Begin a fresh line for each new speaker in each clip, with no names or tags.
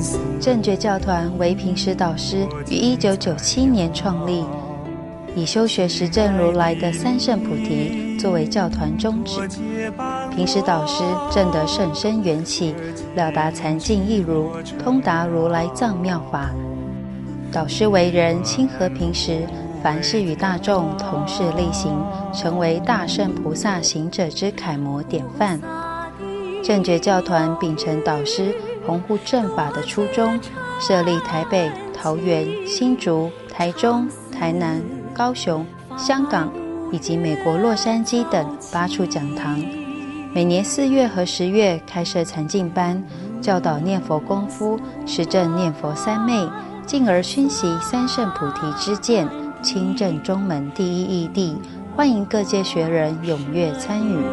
正觉教团为平时导师于1997年创立，以修学实证如来的三圣菩提作为教团宗旨。平时导师证得甚深缘起，了达禅境义如，通达如来藏妙法。导师为人亲和平时，凡事与大众同事力行，成为大圣菩萨行者之楷模典范。正觉教团秉承导师弘护正法的初衷，设立台北、桃园、新竹、台中、台南、高雄、香港以及美国洛杉矶等8处讲堂，每年4月和10月开设禅净班，教导念佛功夫，实证念佛三昧，进而熏习三圣菩提之见，亲证中门第一义谛，欢迎各界学人踊跃参与。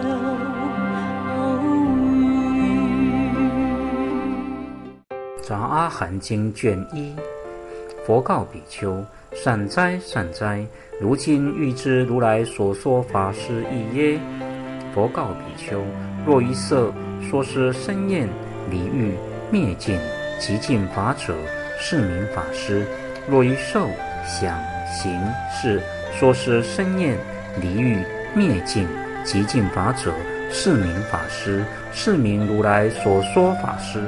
杂阿含经卷1，佛告比丘：善哉善哉，如今欲知如来所说法是义耶？佛告比丘：若于色说是生厌离欲灭尽极尽法者，是名法师；若于受想行识说是生厌离欲灭尽极尽法者，是名法师，是名如来所说法师。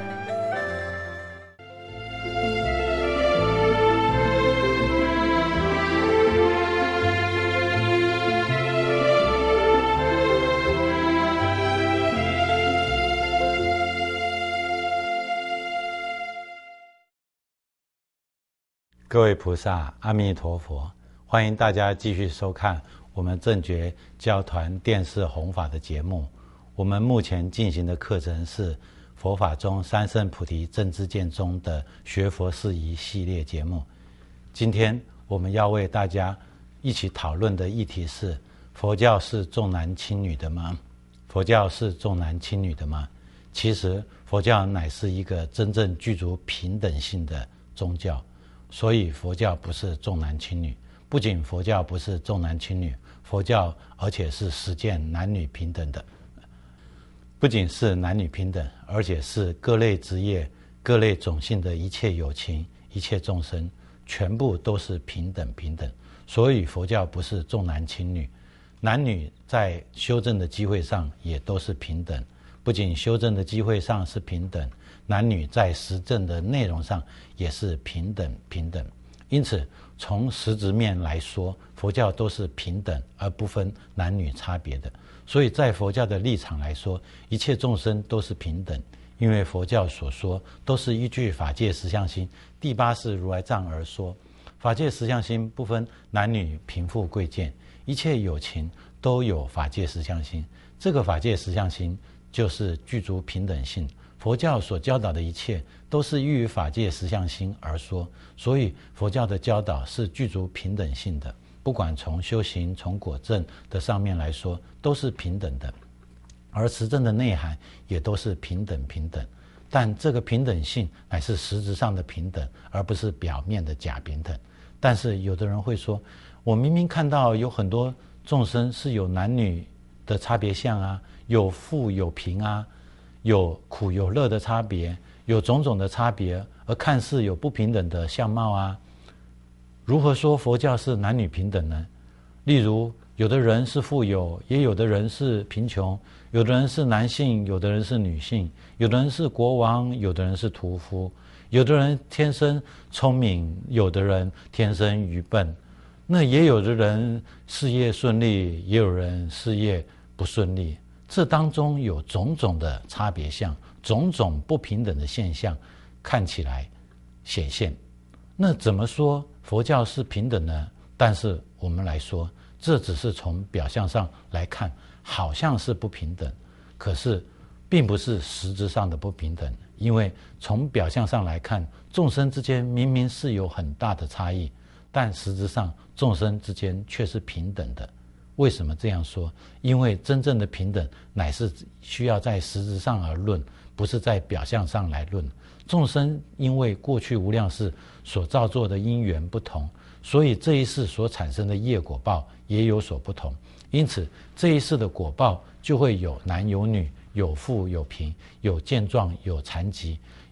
各位菩萨，阿弥陀佛！欢迎大家继续收看我们正觉教团电视弘法的节目。我们目前进行的课程是佛法中三圣菩提正知见中的学佛事宜系列节目。今天我们要为大家一起讨论的议题是：佛教是重男轻女的吗？佛教是重男轻女的吗？其实佛教乃是一个真正具足平等性的宗教。所以佛教不是重男轻女，不仅佛教不是重男轻女，佛教而且是实践男女平等的。不仅是男女平等，而且是各类职业、各类种姓的一切有情、一切众生，全部都是平等。所以佛教不是重男轻女，男女在修正的机会上也都是平等。不仅修正的机会上是平等，男女在实证的内容上也是平等。因此从实质面来说，佛教都是平等而不分男女差别的。所以在佛教的立场来说，一切众生都是平等，因为佛教所说都是依据法界实相心第8世如来藏而说。法界实相心不分男女贫富贵贱，一切有情都有法界实相心，这个法界实相心就是具足平等性。佛教所教导的一切都是依于法界实相心而说，所以佛教的教导是具足平等性的，不管从修行、从果证的上面来说都是平等的，而实证的内涵也都是平等。但这个平等性乃是实质上的平等，而不是表面的假平等。但是有的人会说，我明明看到有很多众生是有男女的差别相啊，有富有贫啊，有苦有乐的差别，有种种的差别，而看似有不平等的相貌啊。如何说佛教是男女平等呢？例如有的人是富有，也有的人是贫穷，有的人是男性，有的人是女性，有的人是国王，有的人是屠夫，有的人天生聪明，有的人天生愚笨，那也有的人事业顺利，也有人事业不顺利。这当中有种种的差别相，种种不平等的现象看起来显现。那怎么说佛教是平等呢？但是我们来说，这只是从表象上来看，好像是不平等，可是并不是实质上的不平等。因为从表象上来看，众生之间明明是有很大的差异，但实质上众生之间却是平等的。为什么这样说？因为真正的平等乃是需要在实质上而论，不是在表象上来论。众生因为过去无量世所造作的因缘不同，所以这一世所产生的业果报也有所不同，因此这一世的果报就会有男有女，有富有贫，有健壮有残疾，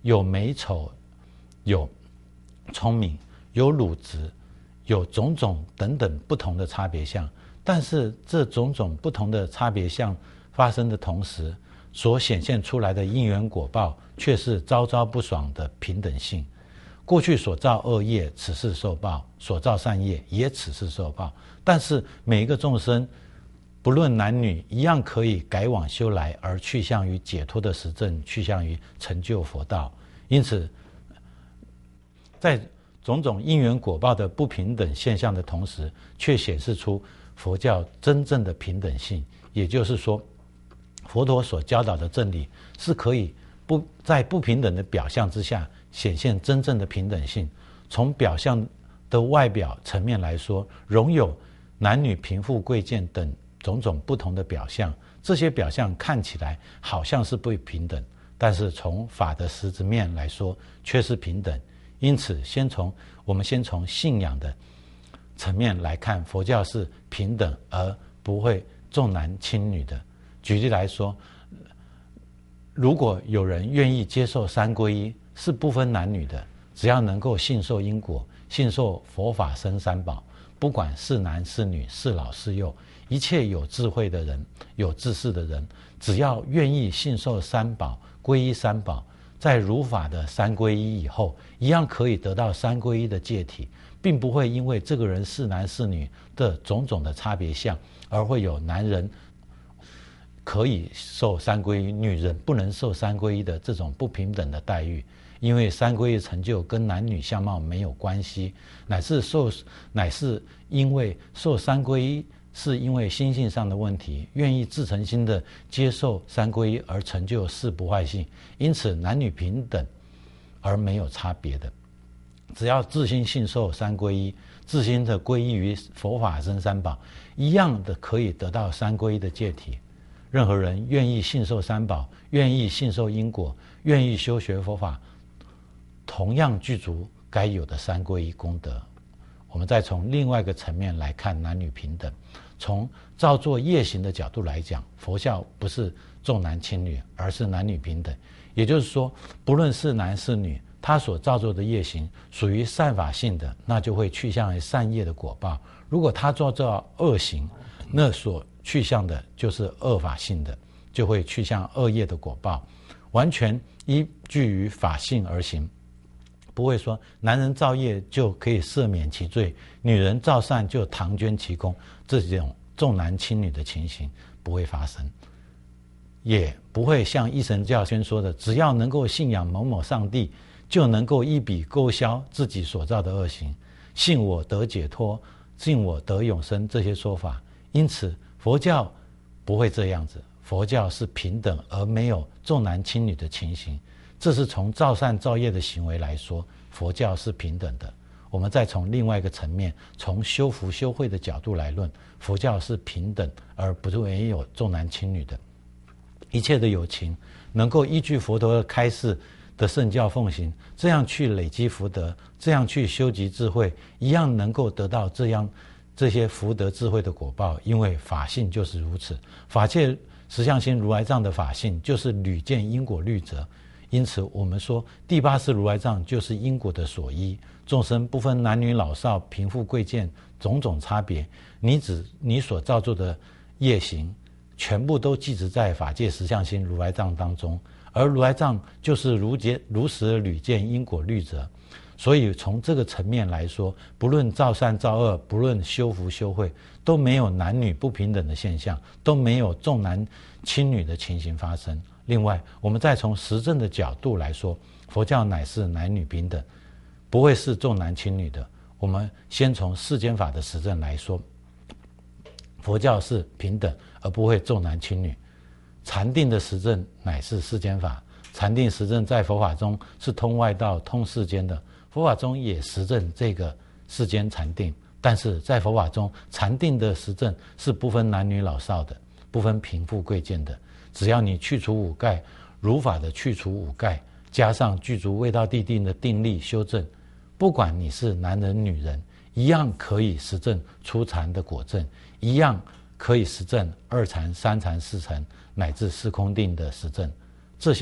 有美丑，有聪明，有乳质，有种种等等不同的差别相。但是这种种不同的差别相发生的同时，所显现出来的因缘果报却是朝朝不爽的平等性。过去所造恶业，此世受报；所造善业，也此世受报。但是每一个众生，不论男女，一样可以改往修来，而去向于解脱的实证，去向于成就佛道。因此，在种种因缘果报的不平等现象的同时，却显示出佛教真正的平等性。也就是说，佛陀所教导的正理是可以在不平等的表象之下显现真正的平等性。从表象的外表层面来说，容有男女贫富贵贱等种种不同的表象，这些表象看起来好像是不平等，但是从法的实质面来说却是平等。因此我们先从信仰的层面来看，佛教是平等而不会重男轻女的。举例来说，如果有人愿意接受三皈依，是不分男女的，只要能够信受因果，信受佛法僧三宝，不管是男是女，是老是幼，一切有智慧的人，有知识的人，只要愿意信受三宝，皈依三宝，在如法的三皈依以后，一样可以得到三皈依的戒体，并不会因为这个人是男是女的种种的差别相，而会有男人可以受三皈依，女人不能受三皈依的这种不平等的待遇。因为三皈依成就跟男女相貌没有关系，乃是因为受三皈依是因为心性上的问题，愿意自诚心的接受三皈依而成就四不坏性，因此男女平等而没有差别的。只要自心信受三皈依，自心的皈依于佛法僧三宝，一样的可以得到三皈依的戒体。任何人愿意信受三宝，愿意信受因果，愿意修学佛法，同样具足该有的三皈依功德。我们再从另外一个层面来看男女平等。从造作业行的角度来讲，佛教不是重男轻女，而是男女平等。也就是说，不论是男是女，他所造作的业行属于善法性的，那就会去向于善业的果报。如果他造作恶行，那所去向的就是恶法性的，就会去向恶业的果报。完全依据于法性而行，不会说男人造业就可以赦免其罪，女人造善就唐捐其功，这种重男轻女的情形不会发生。也不会像一神教宣说的，只要能够信仰某某上帝，就能够一笔勾销自己所造的恶行，信我得解脱，信我得永生，这些说法。因此佛教不会这样子，佛教是平等而没有重男轻女的情形。这是从造善造业的行为来说，佛教是平等的。我们再从另外一个层面，从修福修慧的角度来论，佛教是平等而不是没有重男轻女的。一切的有情能够依据佛陀的开示的圣教奉行，这样去累积福德，这样去修集智慧，一样能够得到这些福德智慧的果报。因为法性就是如此，法界实相心如来藏的法性就是屡见因果律则。因此我们说第八识如来藏就是因果的所依，众生不分男女老少贫富贵贱种种差别，你所造作的业行全部都记载在法界实相心如来藏当中，而如来藏就是如实屡见因果律则。所以从这个层面来说，不论造善造恶，不论修福修慧，都没有男女不平等的现象，都没有重男轻女的情形发生。另外我们再从实证的角度来说，佛教乃是男女平等，不会是重男轻女的。我们先从世间法的实证来说，佛教是平等而不会重男轻女。禅定的实证乃是世间法，禅定实证在佛法中是通外道通世间的，佛法中也实证这个世间禅定，但是在佛法中禅定的实证是不分男女老少的，不分贫富贵贱的。只要你去除五盖，如法的去除五盖，加上具足未到地定的定力修正，不管你是男人女人，一样可以实证初禅的果证，一样可以实证二禅三禅四禅乃至四空定的实证。这些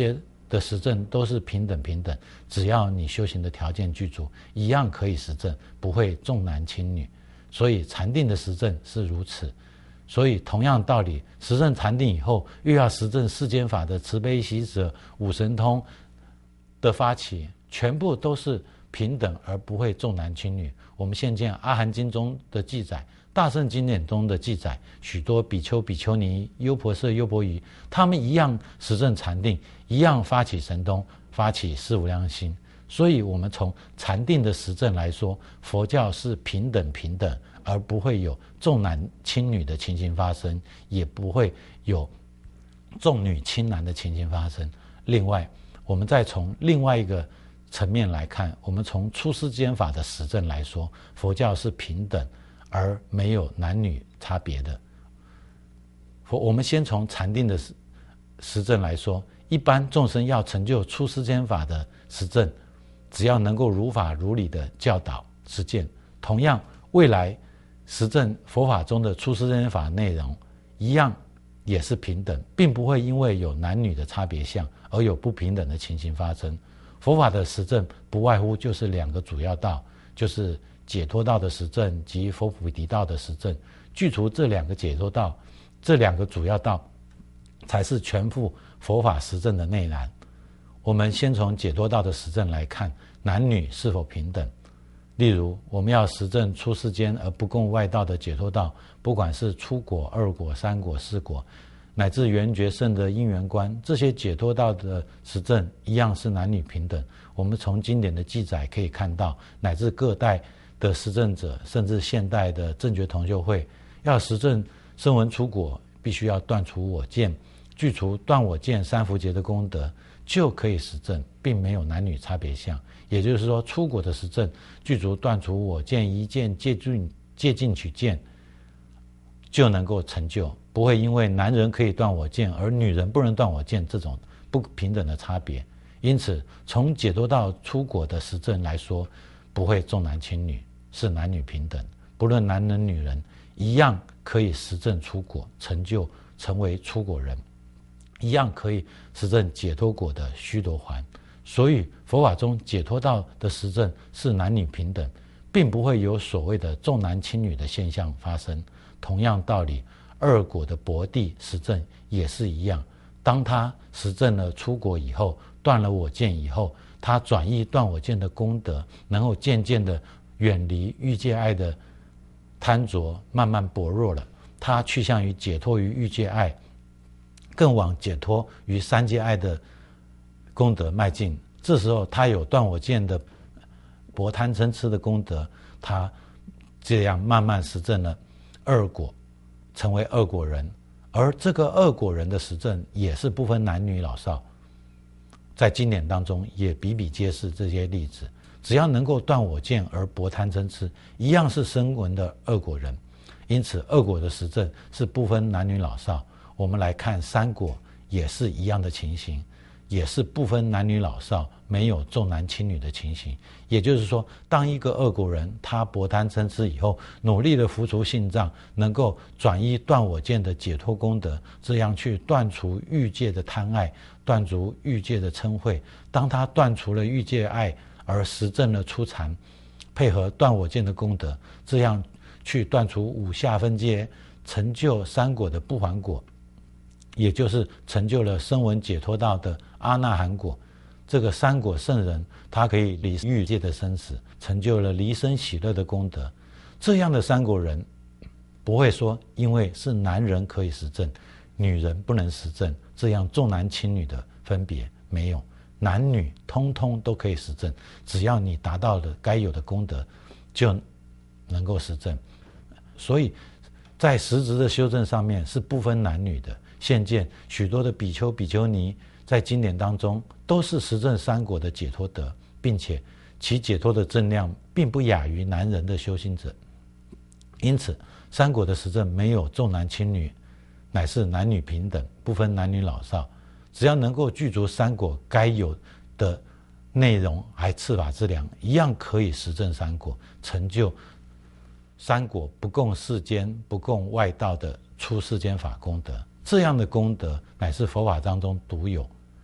的实证都是平等，只要你修行的条件具足，一样可以实证，不会重男轻女。所以禅定的实证是如此。所以同样道理，实证禅定以后，又要实证世间法的慈悲喜舍五神通的发起，全部都是平等而不会重男轻女。我们现见阿含经中的记载，大乘经典中的记载，许多比丘比丘尼、优婆塞优婆夷，他们一样实证禅定，一样发起神通，发起四无量心。所以我们从禅定的实证来说，佛教是平等，而不会有重男轻女的情形发生，也不会有重女轻男的情形发生。另外，我们再从另外一个层面来看，我们从出世间法的实证来说，佛教是平等而没有男女差别的。我们先从禅定的实证来说，一般众生要成就出世间法的实证，只要能够如法如理的教导实践，同样未来实证佛法中的出世间法内容一样也是平等，并不会因为有男女的差别相而有不平等的情形发生。佛法的实证不外乎就是两个主要道，就是解脱道的实证及佛菩提道的实证。具足这两个解脱道，这两个主要道才是全部佛法实证的内涵。我们先从解脱道的实证来看，男女是否平等。例如，我们要实证出世间而不共外道的解脱道，不管是初果、二果、三果、四果，乃至圆觉圣的因缘观，这些解脱道的实证一样是男女平等。我们从经典的记载可以看到，乃至各代的实证者，甚至现代的正觉同修会，要实证声闻出果，必须要断除我见，具足断我见三伏劫的功德，就可以实证，并没有男女差别相。也就是说，出果的实证具足断除我见、一见、戒禁取见，就能够成就，不会因为男人可以断我见而女人不能断我见这种不平等的差别。因此，从解脱道出果的实证来说，不会重男轻女，是男女平等，不论男人女人一样可以实证出果，成为出果人，一样可以实证解脱果的须陀洹。所以佛法中解脱道的实证是男女平等，并不会有所谓的重男轻女的现象发生。同样道理，二果的薄地实证也是一样，当他实证了出果以后，断了我见以后，他转移断我见的功德，能够渐渐的远离欲界爱的贪着，慢慢薄弱了，他趋向于解脱于欲界爱，更往解脱于三界爱的功德迈进。这时候他有断我见的薄贪嗔痴的功德，他这样慢慢实证了二果，成为二果人。而这个二果人的实证也是不分男女老少，在经典当中也比比皆是这些例子。只要能够断我见而薄贪嗔痴，一样是声闻的二果人。因此二果的实证是不分男女老少。我们来看三果也是一样的情形，也是不分男女老少，没有重男轻女的情形。也就是说，当一个二果人他薄贪嗔痴以后，努力的服除性障，能够转依断我见的解脱功德，这样去断除欲界的贪爱，断除欲界的嗔恚。当他断除了欲界爱而实证了初禅，配合断我见的功德，这样去断除五下分阶，成就三果的不还果，也就是成就了声闻解脱道的阿那含果。这个三果圣人，他可以离欲界的生死，成就了离生喜乐的功德。这样的三果人，不会说因为是男人可以实证，女人不能实证，这样重男轻女的分别没有，男女通通都可以实证，只要你达到了该有的功德，就能够实证。所以在实质的修正上面是不分男女的。现见许多的比丘比丘尼在经典当中都是实证三果的解脱德，并且其解脱的正量并不亚于男人的修行者。因此三果的实证没有重男轻女，乃是男女平等，不分男女老少。只要能够具足三果该有的内容还次法之良，一样可以实证三果，成就三果不共世间不共外道的出世间法功德。这样的功德乃是佛法当中独有，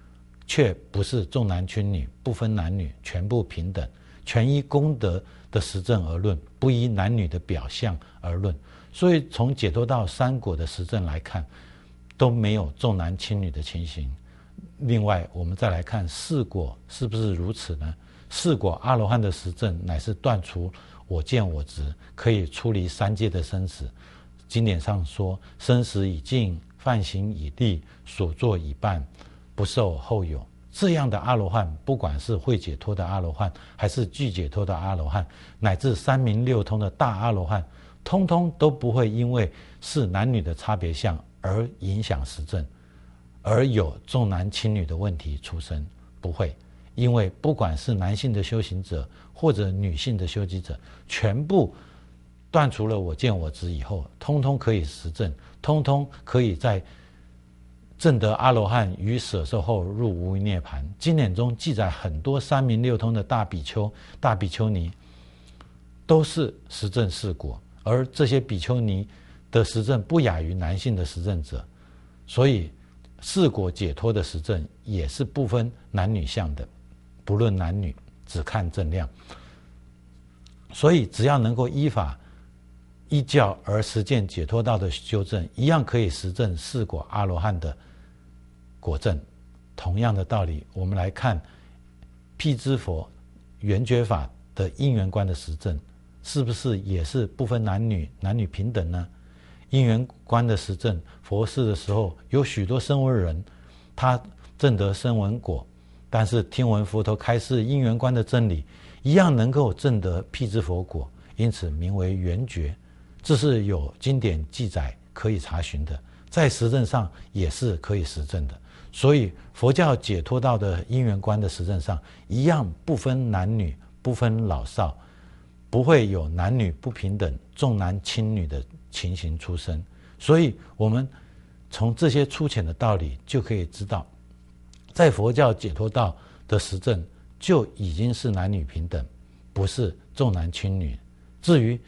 却不是重男轻女，不分男女，全部平等，全依功德的实证而论，不依男女的表象而论。所以从解脱道三果的实证来看，都没有重男轻女的情形。另外我们再来看四果是不是如此呢？四果阿罗汉的实证乃是断除我见我执，可以出离三界的生死。经典上说，生死已尽，梵行已立，所作已办，不受后有。这样的阿罗汉，不管是会解脱的阿罗汉，还是具解脱的阿罗汉，乃至三明六通的大阿罗汉，通通都不会因为是男女的差别相而影响实证，而有重男轻女的问题出生，不会。因为不管是男性的修行者或者女性的修行者，全部断除了我见我执以后，通通可以实证，通通可以在证得阿罗汉与舍受后入无余涅盘。经典中记载很多三明六通的大比丘、大比丘尼，都是实证四果，而这些比丘尼的实证不亚于男性的实证者，所以四果解脱的实证也是不分男女相的，不论男女，只看正量。所以只要能够依法依教而实践解脱道的修正，一样可以实证四果阿罗汉的果证。同样的道理，我们来看辟支佛圆觉法的因缘观的实证，是不是也是不分男女，男女平等呢？因缘观的实证，佛世的时候有许多声闻人，他证得声闻果，但是听闻佛陀开示因缘观的真理，一样能够证得辟支佛果，因此名为圆觉。这是有经典记载可以查询的，在实证上也是可以实证的。所以佛教解脱道的因缘观的实证上，一样不分男女，不分老少，不会有男女不平等、重男轻女的情形出生。所以我们从这些粗浅的道理就可以知道，在佛教解脱道的实证就已经是男女平等，不是重男轻女。至于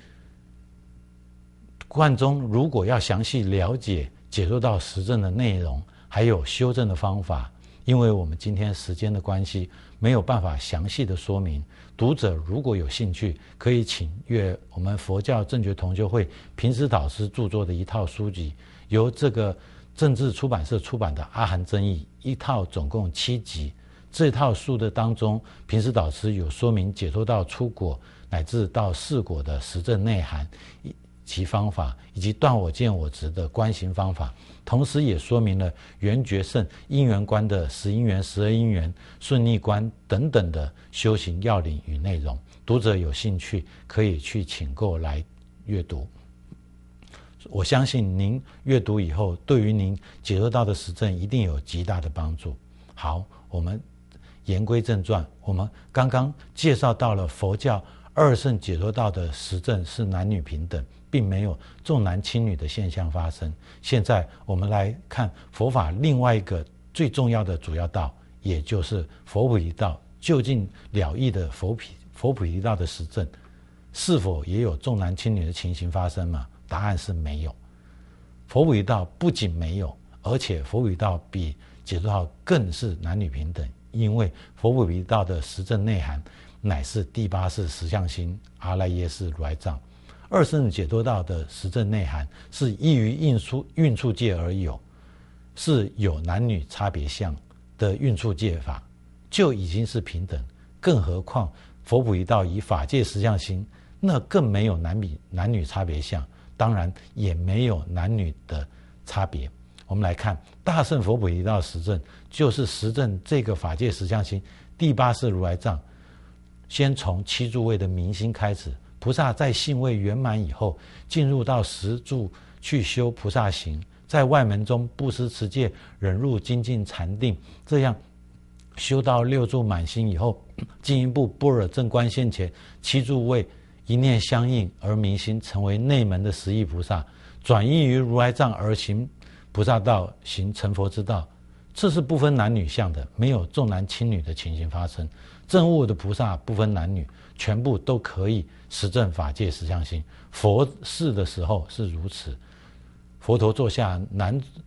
观中如果要详细了解解脱道实证的内容，还有修正的方法，因为我们今天时间的关系，没有办法详细的说明。读者如果有兴趣，可以请阅我们佛教正觉同修会平时导师著作的一套书籍，由这个政治出版社出版的《阿含争议》，一套总共7集。这套书的当中，平时导师有说明解脱道出果乃至到四果的实证内涵其方法，以及断我见我执的观行方法，同时也说明了圆觉圣因缘观的10因缘、12因缘、顺逆观等等的修行要领与内容。读者有兴趣可以去请购来阅读。我相信您阅读以后，对于您解脱道的实证一定有极大的帮助。好，我们言归正传，我们刚刚介绍到了佛教二圣解脱道的实证是男女平等，并没有重男轻女的现象发生。现在我们来看佛法另外一个最重要的主要道，也就是佛菩提道，究竟了义的佛菩提道的实证，是否也有重男轻女的情形发生吗？答案是没有。佛菩提道不仅没有，而且佛菩提道比解脱道更是男女平等，因为佛菩提道的实证内涵乃是第8世实相心阿赖耶识如来藏。二圣解脱道的实证内涵是依于运处界而有，是有男女差别相的运处界法，就已经是平等，更何况佛菩提道以法界实相心，那更没有男女差别相，当然也没有男女的差别。我们来看大乘佛菩提道实证，就是实证这个法界实相心第8世如来藏，先从7住位的明心开始，菩萨在信位圆满以后，进入到10住去修菩萨行，在外门中布施持戒忍辱精进禅定，这样修到6住满心以后，进一步般若正观现前7住位一念相应而明心，成为内门的10亿菩萨，转依于如来藏而行菩萨道，行成佛之道。这是不分男女相的，没有重男轻女的情形发生。证悟的菩萨不分男女，全部都可以实证法界实相心。佛世的时候是如此，佛陀座下男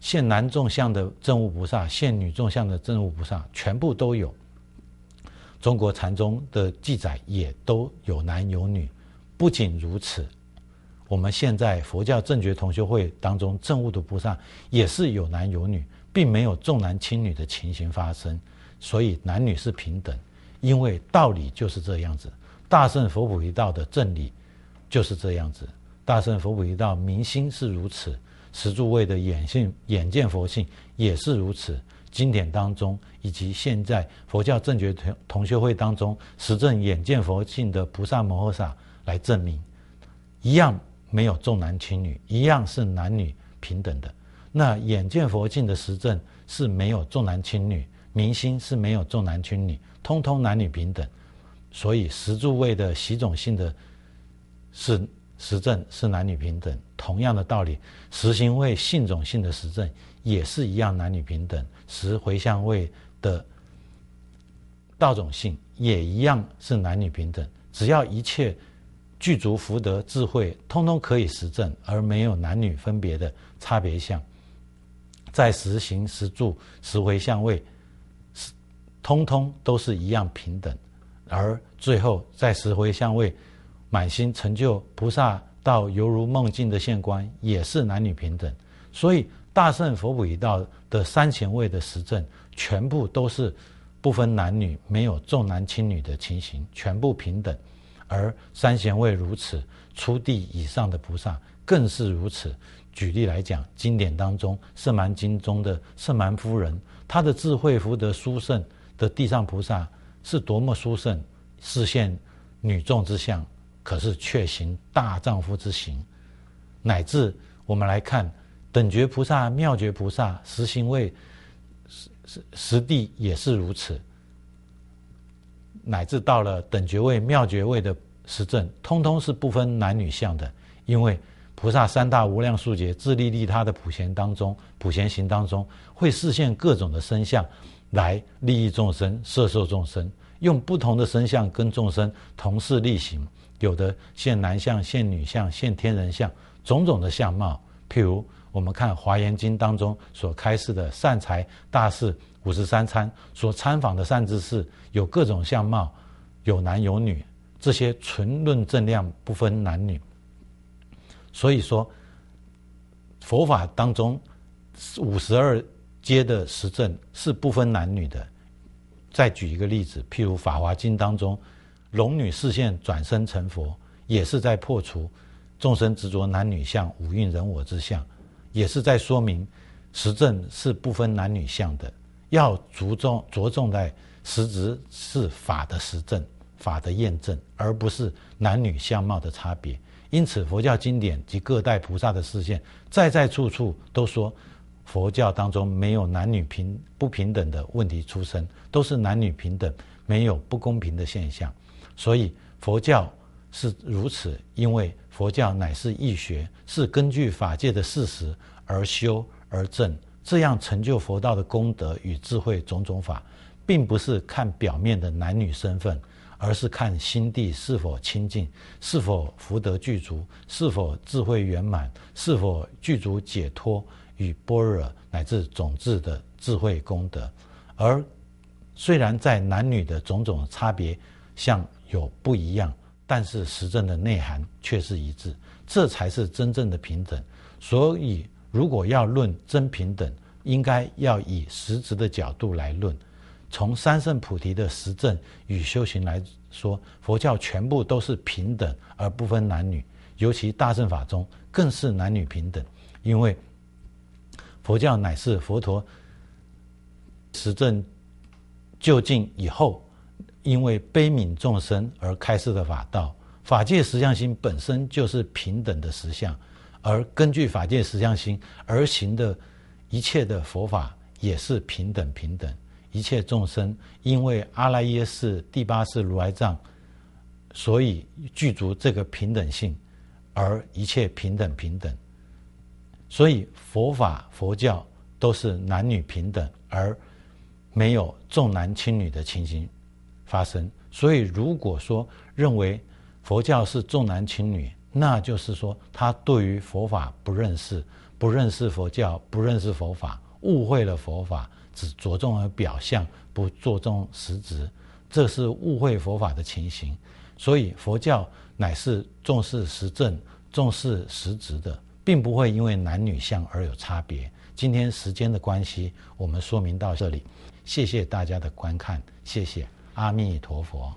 现男众相的证悟菩萨，现女众相的证悟菩萨，全部都有。中国禅宗的记载也都有男有女。不仅如此，我们现在佛教正觉同修会当中证悟的菩萨也是有男有女，并没有重男轻女的情形发生。所以男女是平等，因为道理就是这样子。大乘佛菩提道的正理就是这样子。大乘佛菩提道明心是如此，十住位的眼见佛性也是如此。经典当中以及现在佛教正觉同修会当中实证眼见佛性的菩萨摩诃萨来证明，一样没有重男轻女，一样是男女平等的。那眼见佛性的实证是没有重男轻女，明心是没有重男轻女，通通男女平等。所以十住位的习种性的实证是男女平等，同样的道理，十行位性种性的实证也是一样男女平等，十回向位的道种性也一样是男女平等。只要一切具足福德智慧，通通可以实证，而没有男女分别的差别相。在十行、十住、十回向位，通通都是一样平等。而最后在十回向位满心成就菩萨道犹如梦境的现观，也是男女平等。所以大乘佛菩提道的三贤位的实证，全部都是不分男女，没有重男轻女的情形，全部平等。而三贤位如此，初地以上的菩萨更是如此。举例来讲，经典当中圣蛮经中的圣蛮夫人，她的智慧福德殊胜的地上菩萨是多么殊胜，示现女众之相，可是却行大丈夫之行。乃至我们来看等觉菩萨、妙觉菩萨、十行位、十地也是如此，乃至到了等觉位、妙觉位的实证，通通是不分男女相的。因为菩萨三大无量数劫自利利他的普贤行当中，会示现各种的身相来利益众生、摄受众生，用不同的身相跟众生同事力行，有的现男相、现女相、现天人相，种种的相貌。譬如我们看《华严经》当中所开示的善财大士53参所参访的善知识，有各种相貌，有男有女，这些纯论正量，不分男女。所以说佛法当中52阶的实证是不分男女的。再举一个例子，譬如《法华经》当中龙女示现转生成佛，也是在破除众生执着男女相、五蕴人我之相，也是在说明实证是不分男女相的，要着重在实质是法的实证、法的验证，而不是男女相貌的差别。因此佛教经典及各代菩萨的示现，在处处都说佛教当中没有男女不平等的问题出生，都是男女平等，没有不公平的现象。所以佛教是如此，因为佛教乃是义学，是根据法界的事实而修而证，这样成就佛道的功德与智慧种种法，并不是看表面的男女身份，而是看心地是否清净，是否福德具足，是否智慧圆满，是否具足解脱与般若乃至种智的智慧功德。而虽然在男女的种种差别相有不一样，但是实证的内涵却是一致，这才是真正的平等。所以如果要论真平等，应该要以实质的角度来论。从三圣菩提的实证与修行来说，佛教全部都是平等而不分男女，尤其大乘法中更是男女平等。因为佛教乃是佛陀实证究竟以后，因为悲悯众生而开示的法道。法界实相心本身就是平等的实相，而根据法界实相心而行的一切的佛法也是平等。一切众生因为阿赖耶识第八识如来藏，所以具足这个平等性，而一切平等。所以佛法佛教都是男女平等，而没有重男轻女的情形发生。所以如果说认为佛教是重男轻女，那就是说他对于佛法不认识， 不认识佛教，不认识佛法，误会了佛法，只着重于表象，不着重实质，这是误会佛法的情形。所以佛教乃是重视实证、重视实质的，并不会因为男女相而有差别。今天时间的关系，我们说明到这里，谢谢大家的观看，谢谢，阿弥陀佛。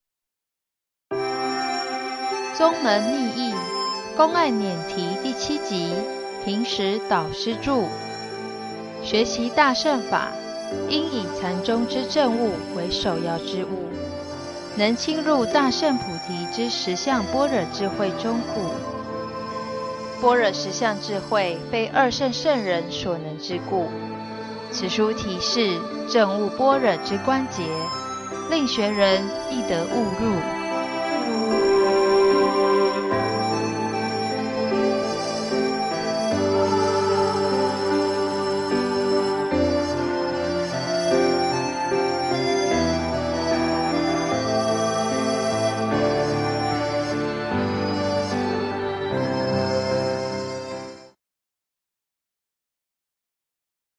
宗门密意，公案辇题第7集，平时导师著。学习大乘法，应以禅宗之证悟为首要之务，能侵入大乘菩提之实相般若智慧中故。般若实相智慧非二乘圣人所能之故。此书题示证悟般若之关节，令学人易得悟入。